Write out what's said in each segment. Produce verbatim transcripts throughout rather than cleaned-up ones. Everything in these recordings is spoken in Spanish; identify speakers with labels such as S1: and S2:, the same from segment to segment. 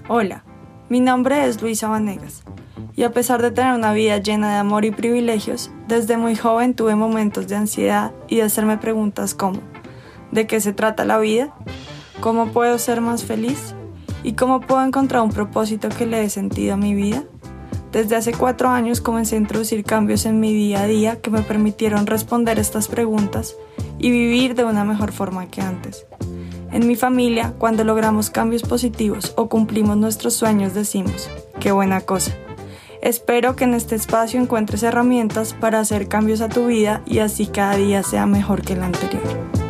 S1: Hola, mi nombre es Luisa Vanegas y a pesar de tener una vida llena de amor y privilegios, desde muy joven tuve momentos de ansiedad y de hacerme preguntas como ¿de qué se trata la vida? ¿Cómo puedo ser más feliz? ¿Y cómo puedo encontrar un propósito que le dé sentido a mi vida? Desde hace cuatro años comencé a introducir cambios en mi día a día que me permitieron responder estas preguntas y vivir de una mejor forma que antes. En mi familia, cuando logramos cambios positivos o cumplimos nuestros sueños, decimos, ¡qué buena cosa! Espero que en este espacio encuentres herramientas para hacer cambios a tu vida y así cada día sea mejor que el anterior.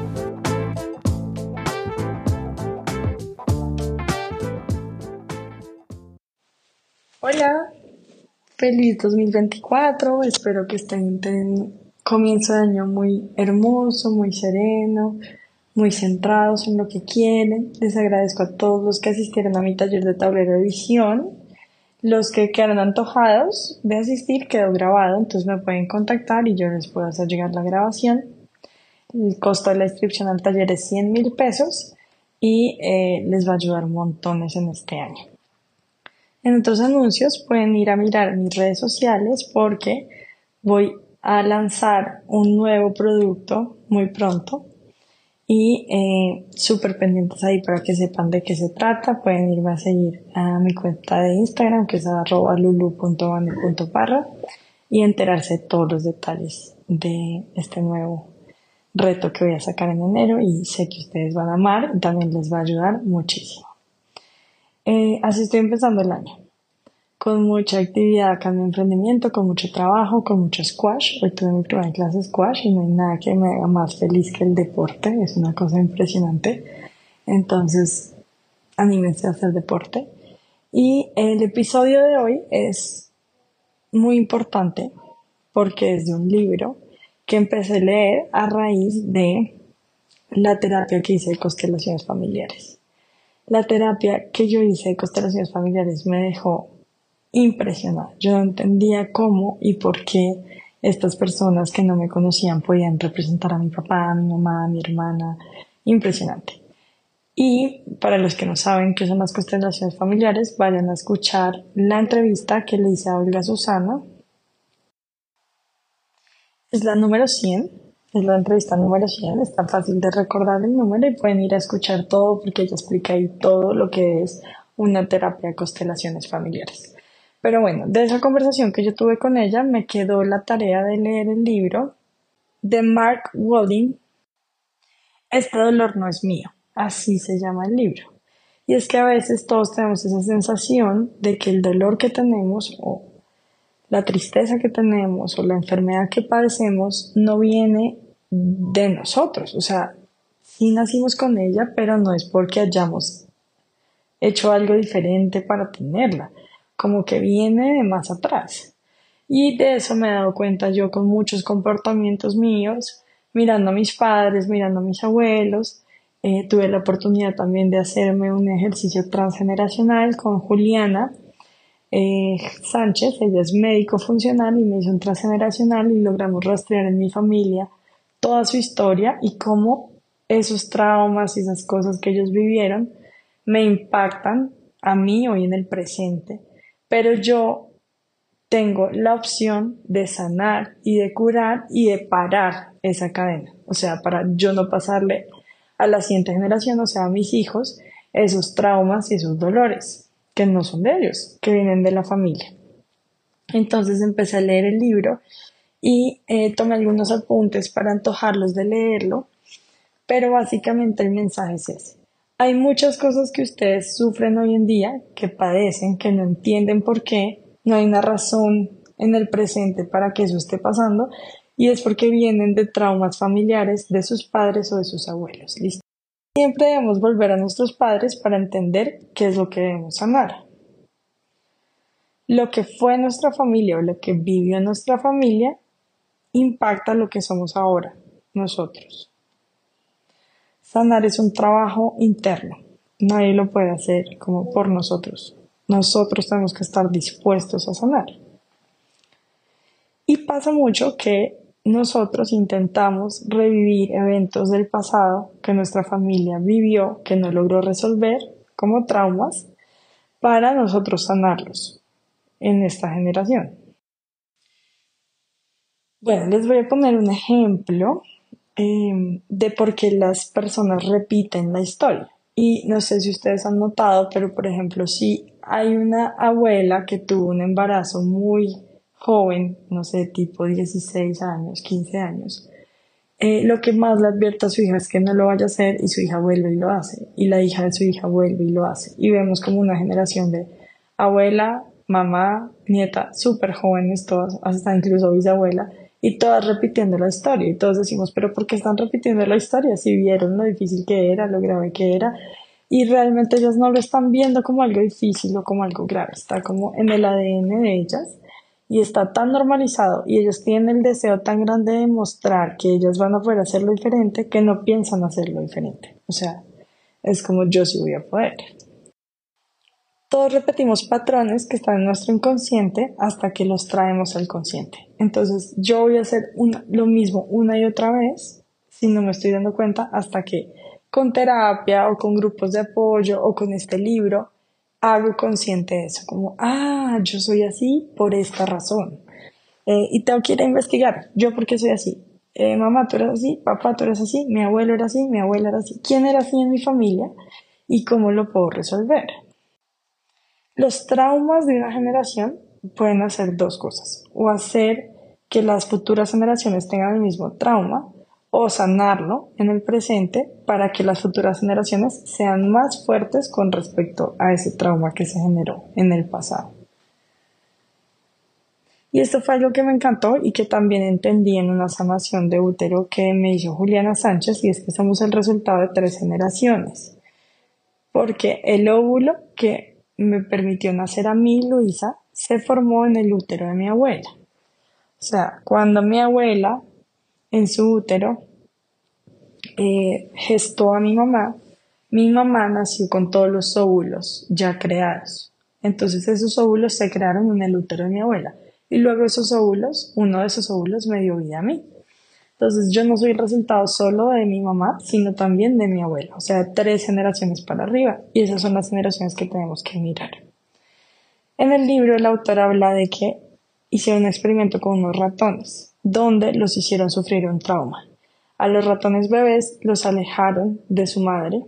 S1: Hola, feliz dos mil veinticuatro, espero que estén teniendo comienzo de año muy hermoso, muy sereno, muy centrados en lo que quieren. Les agradezco a todos los que asistieron a mi taller de tablero de visión. Los que quedaron antojados de asistir quedó grabado, entonces me pueden contactar y yo les puedo hacer llegar la grabación. El costo de la inscripción al taller es cien mil pesos y eh, les va a ayudar montones en este año. En otros anuncios pueden ir a mirar mis redes sociales porque voy a lanzar un nuevo producto muy pronto y eh, súper pendientes ahí para que sepan de qué se trata. Pueden irme a seguir a mi cuenta de Instagram que es arroba lulu punto vane punto parra y enterarse de todos los detalles de este nuevo reto que voy a sacar en enero y sé que ustedes van a amar y también les va a ayudar muchísimo. Eh, así estoy empezando el año, con mucha actividad acá en mi emprendimiento, con mucho trabajo, con mucho squash. Hoy tuve mi primera clase de squash y no hay nada que me haga más feliz que el deporte, es una cosa impresionante. Entonces, anímense a hacer deporte. Y el episodio de hoy es muy importante porque es de un libro que empecé a leer a raíz de la terapia que hice de constelaciones familiares. La terapia que yo hice de constelaciones familiares me dejó impresionada. Yo no entendía cómo y por qué estas personas que no me conocían podían representar a mi papá, a mi mamá, a mi hermana. Impresionante. Y para los que no saben qué son las constelaciones familiares, vayan a escuchar la entrevista que le hice a Olga Susana. Es la número cien, es la entrevista número cien, es tan fácil de recordar el número y pueden ir a escuchar todo porque ella explica ahí todo lo que es una terapia de constelaciones familiares. Pero bueno, de esa conversación que yo tuve con ella me quedó la tarea de leer el libro de Mark Walling, Este dolor no es mío, así se llama el libro. Y es que a veces todos tenemos esa sensación de que el dolor que tenemos o la tristeza que tenemos o la enfermedad que padecemos no viene de nosotros. O sea, sí nacimos con ella, pero no es porque hayamos hecho algo diferente para tenerla, como que viene de más atrás. Y de eso me he dado cuenta yo con muchos comportamientos míos, mirando a mis padres, mirando a mis abuelos. Eh, tuve la oportunidad también de hacerme un ejercicio transgeneracional con Juliana eh, Sánchez. Ella es médico funcional y me hizo un transgeneracional y logramos rastrear en mi familia toda su historia y cómo esos traumas y esas cosas que ellos vivieron me impactan a mí hoy en el presente, pero yo tengo la opción de sanar y de curar y de parar esa cadena, o sea, para yo no pasarle a la siguiente generación, o sea, a mis hijos, esos traumas y esos dolores que no son de ellos, que vienen de la familia. Entonces empecé a leer el libro y eh, tomé algunos apuntes para antojarlos de leerlo, pero básicamente el mensaje es ese. Hay muchas cosas que ustedes sufren hoy en día, que padecen, que no entienden por qué, no hay una razón en el presente para que eso esté pasando, y es porque vienen de traumas familiares de sus padres o de sus abuelos. ¿Listo? Siempre debemos volver a nuestros padres para entender qué es lo que debemos sanar. Lo que fue nuestra familia o lo que vivió nuestra familia impacta lo que somos ahora, nosotros. Sanar es un trabajo interno. Nadie lo puede hacer como por nosotros. Nosotros tenemos que estar dispuestos a sanar. Y pasa mucho que nosotros intentamos revivir eventos del pasado que nuestra familia vivió, que no logró resolver como traumas, para nosotros sanarlos en esta generación. Bueno, les voy a poner un ejemplo eh, de por qué las personas repiten la historia. Y no sé si ustedes han notado, pero por ejemplo, si hay una abuela que tuvo un embarazo muy joven, no sé, tipo dieciséis años, quince años, eh, lo que más le advierte a su hija es que no lo vaya a hacer y su hija vuelve y lo hace. Y la hija de su hija vuelve y lo hace. Y vemos como una generación de abuela, mamá, nieta, súper jóvenes todas, hasta incluso bisabuela, y todas repitiendo la historia. Y todos decimos, pero ¿por qué están repitiendo la historia? Si vieron lo difícil que era, lo grave que era. Y realmente ellas no lo están viendo como algo difícil o como algo grave. Está como en el A D N de ellas y está tan normalizado y ellos tienen el deseo tan grande de mostrar que ellas van a poder hacerlo diferente que no piensan hacerlo diferente. O sea, es como yo sí voy a poder. Todos repetimos patrones que están en nuestro inconsciente hasta que los traemos al consciente. Entonces yo voy a hacer una, lo mismo una y otra vez si no me estoy dando cuenta hasta que con terapia o con grupos de apoyo o con este libro hago consciente de eso, como, ah, yo soy así por esta razón. Eh, y tengo que ir a investigar, yo por qué soy así. Eh, mamá, tú eres así, papá, tú eres así, mi abuelo era así, mi abuela era así. ¿Quién era así en mi familia? ¿Y cómo lo puedo resolver? Los traumas de una generación pueden hacer dos cosas, o hacer que las futuras generaciones tengan el mismo trauma, o sanarlo en el presente para que las futuras generaciones sean más fuertes con respecto a ese trauma que se generó en el pasado. Y esto fue algo que me encantó y que también entendí en una sanación de útero que me hizo Juliana Sánchez, y es que somos el resultado de tres generaciones. Porque el óvulo que me permitió nacer a mí, Luisa, se formó en el útero de mi abuela. O sea, cuando mi abuela, en su útero, eh, gestó a mi mamá, mi mamá nació con todos los óvulos ya creados. Entonces esos óvulos se crearon en el útero de mi abuela. Y luego esos óvulos, uno de esos óvulos me dio vida a mí. Entonces yo no soy el resultado solo de mi mamá, sino también de mi abuela. O sea, tres generaciones para arriba. Y esas son las generaciones que tenemos que mirar. En el libro el autor habla de que hicieron un experimento con unos ratones, donde los hicieron sufrir un trauma. A los ratones bebés los alejaron de su madre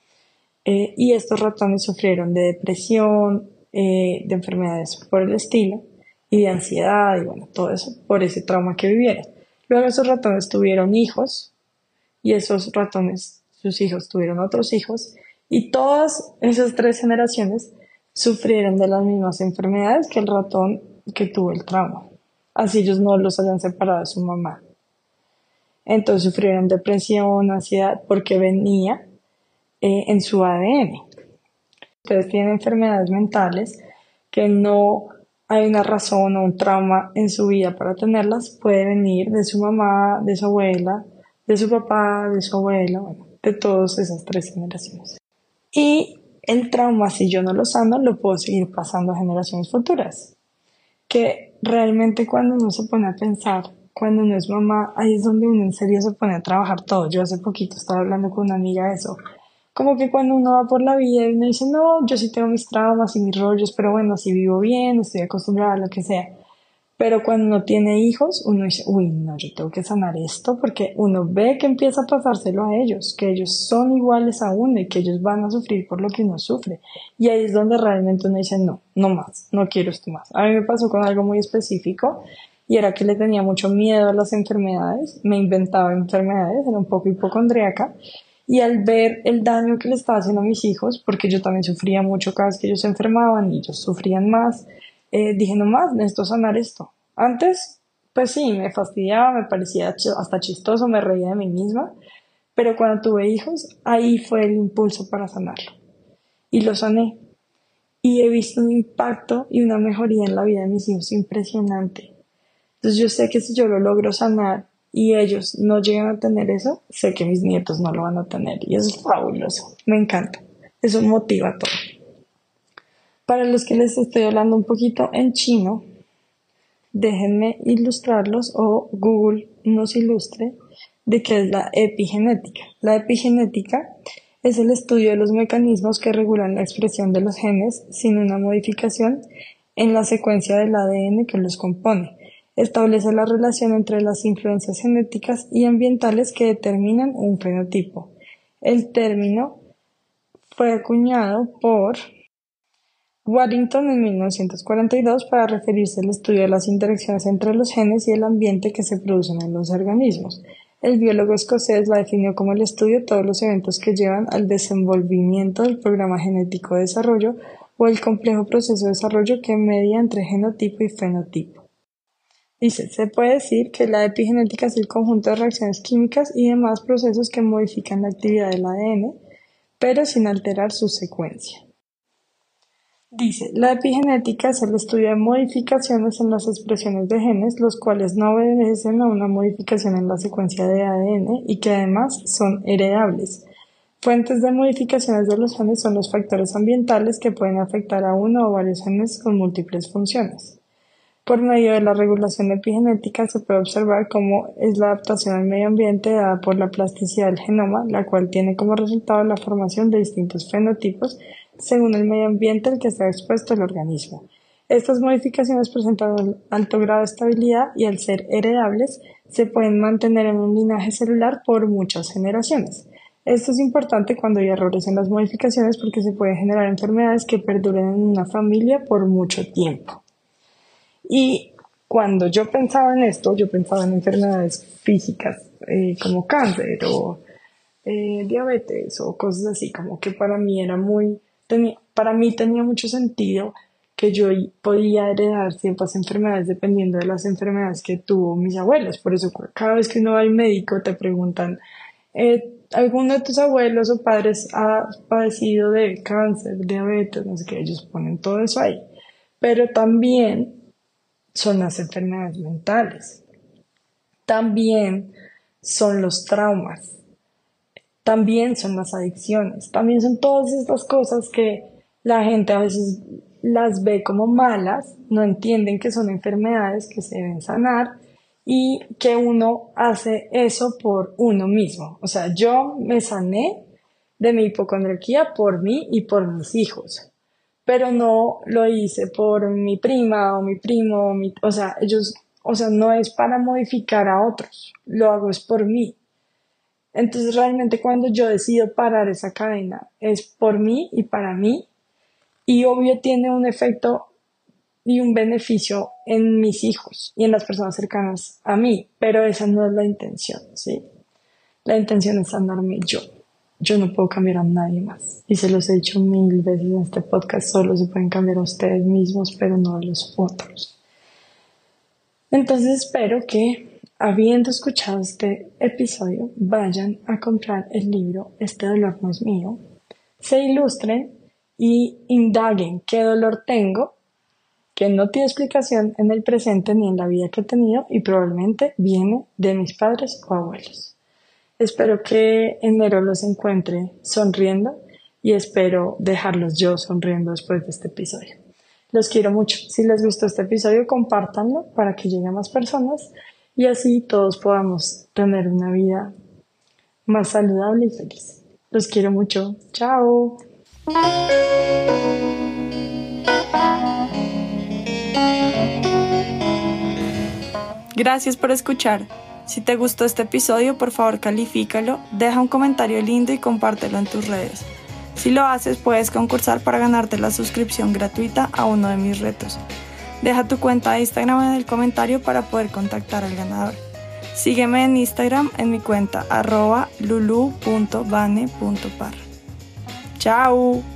S1: eh, y estos ratones sufrieron de depresión, eh, de enfermedades por el estilo y de ansiedad y bueno, todo eso por ese trauma que vivieron. Luego esos ratones tuvieron hijos y esos ratones, sus hijos tuvieron otros hijos y todas esas tres generaciones sufrieron de las mismas enfermedades que el ratón que tuvo el trauma. Así ellos no los hayan separado de su mamá. Entonces sufrieron depresión, ansiedad, porque venía eh, en su A D N. Ustedes tienen enfermedades mentales que no hay una razón o un trauma en su vida para tenerlas, puede venir de su mamá, de su abuela, de su papá, de su abuela, bueno, de todas esas tres generaciones. Y el trauma, si yo no lo sano, lo puedo seguir pasando a generaciones futuras. Que realmente cuando uno se pone a pensar, cuando uno es mamá, ahí es donde uno en serio se pone a trabajar todo. Yo hace poquito estaba hablando con una amiga de eso. Como que cuando uno va por la vida y uno dice, no, yo sí tengo mis traumas y mis rollos, pero bueno, así vivo bien, estoy acostumbrada a lo que sea. Pero cuando uno tiene hijos, uno dice, uy, no, yo tengo que sanar esto porque uno ve que empieza a pasárselo a ellos, que ellos son iguales a uno y que ellos van a sufrir por lo que uno sufre. Y ahí es donde realmente uno dice, no, no más, no quiero esto más. A mí me pasó con algo muy específico y era que le tenía mucho miedo a las enfermedades, me inventaba enfermedades, era un poco hipocondríaca. Y al ver el daño que le estaba haciendo a mis hijos, porque yo también sufría mucho cada vez que ellos se enfermaban y ellos sufrían más, eh, dije, no más, necesito sanar esto. Antes, pues sí, me fastidiaba, me parecía hasta chistoso, me reía de mí misma, pero cuando tuve hijos, ahí fue el impulso para sanarlo. Y lo sané. Y he visto un impacto y una mejoría en la vida de mis hijos impresionante. Entonces yo sé que si yo lo logro sanar y ellos no llegan a tener eso, sé que mis nietos no lo van a tener. Y eso es fabuloso. Me encanta. Eso motiva todo. Para los que les estoy hablando un poquito en chino, déjenme ilustrarlos o Google nos ilustre de qué es la epigenética. La epigenética es el estudio de los mecanismos que regulan la expresión de los genes sin una modificación en la secuencia del A D N que los compone. Establece la relación entre las influencias genéticas y ambientales que determinan un fenotipo. El término fue acuñado por Waddington en mil novecientos cuarenta y dos para referirse al estudio de las interacciones entre los genes y el ambiente que se producen en los organismos. El biólogo escocés la definió como el estudio de todos los eventos que llevan al desenvolvimiento del programa genético de desarrollo o el complejo proceso de desarrollo que media entre genotipo y fenotipo. Dice, se puede decir que la epigenética es el conjunto de reacciones químicas y demás procesos que modifican la actividad del A D N, pero sin alterar su secuencia. Dice, la epigenética es el estudio de modificaciones en las expresiones de genes, los cuales no obedecen a una modificación en la secuencia de A D N y que además son heredables. Fuentes de modificaciones de los genes son los factores ambientales que pueden afectar a uno o varios genes con múltiples funciones. Por medio de la regulación epigenética se puede observar cómo es la adaptación al medio ambiente dada por la plasticidad del genoma, la cual tiene como resultado la formación de distintos fenotipos según el medio ambiente al que está expuesto el organismo. Estas modificaciones presentan un alto grado de estabilidad y al ser heredables se pueden mantener en un linaje celular por muchas generaciones. Esto es importante cuando hay errores en las modificaciones porque se pueden generar enfermedades que perduren en una familia por mucho tiempo. Y cuando yo pensaba en esto, yo pensaba en enfermedades físicas eh, como cáncer o eh, diabetes o cosas así, como que para mí era muy, tenía, para mí tenía mucho sentido que yo podía heredar ciertas enfermedades dependiendo de las enfermedades que tuvo mis abuelos. Por eso cada vez que uno va al médico te preguntan, eh, ¿alguno de tus abuelos o padres ha padecido de cáncer, diabetes, no sé qué? Ellos ponen todo eso ahí. Pero también son las enfermedades mentales, también son los traumas, también son las adicciones, también son todas estas cosas que la gente a veces las ve como malas, no entienden que son enfermedades que se deben sanar y que uno hace eso por uno mismo. O sea, yo me sané de mi hipocondriaquía por mí y por mis hijos. Pero no lo hice por mi prima o mi primo, o, mi, o sea, ellos, o sea, no es para modificar a otros, lo hago es por mí. Entonces realmente cuando yo decido parar esa cadena es por mí y para mí y obvio tiene un efecto y un beneficio en mis hijos y en las personas cercanas a mí, pero esa no es la intención, ¿sí? La intención es sanarme yo. Yo no puedo cambiar a nadie más. Y se los he dicho mil veces en este podcast, solo se pueden cambiar a ustedes mismos, pero no a los otros. Entonces espero que, habiendo escuchado este episodio, vayan a comprar el libro Este dolor no es mío, se ilustren y indaguen qué dolor tengo, que no tiene explicación en el presente ni en la vida que he tenido y probablemente viene de mis padres o abuelos. Espero que enero los encuentre sonriendo y espero dejarlos yo sonriendo después de este episodio. Los quiero mucho. Si les gustó este episodio, compártanlo para que llegue a más personas y así todos podamos tener una vida más saludable y feliz. Los quiero mucho. Chao.
S2: Gracias por escuchar. Si te gustó este episodio, por favor califícalo, deja un comentario lindo y compártelo en tus redes. Si lo haces, puedes concursar para ganarte la suscripción gratuita a uno de mis retos. Deja tu cuenta de Instagram en el comentario para poder contactar al ganador. Sígueme en Instagram en mi cuenta arroba lulu punto bane punto par. ¡Chao!